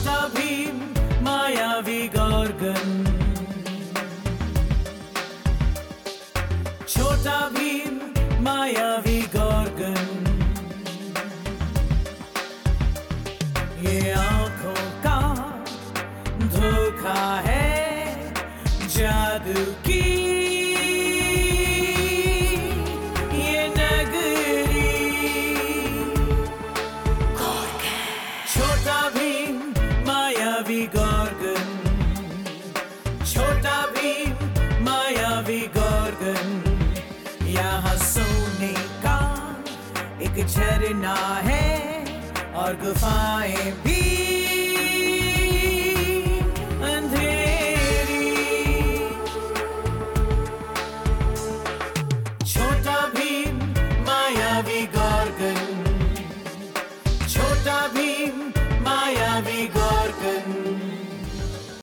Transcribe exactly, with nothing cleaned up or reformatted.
छोटा भीम मायावी गॉर्गन, छोटा भीम मायावी गॉर्गन, ये आंखों का धोखा है जादू की ये नगरी। छोटा भीम मायावी गॉर्गन, छोटा भीम मायावी गॉर्गन, यहाँ सोने का एक झरना है और गुफाएं भी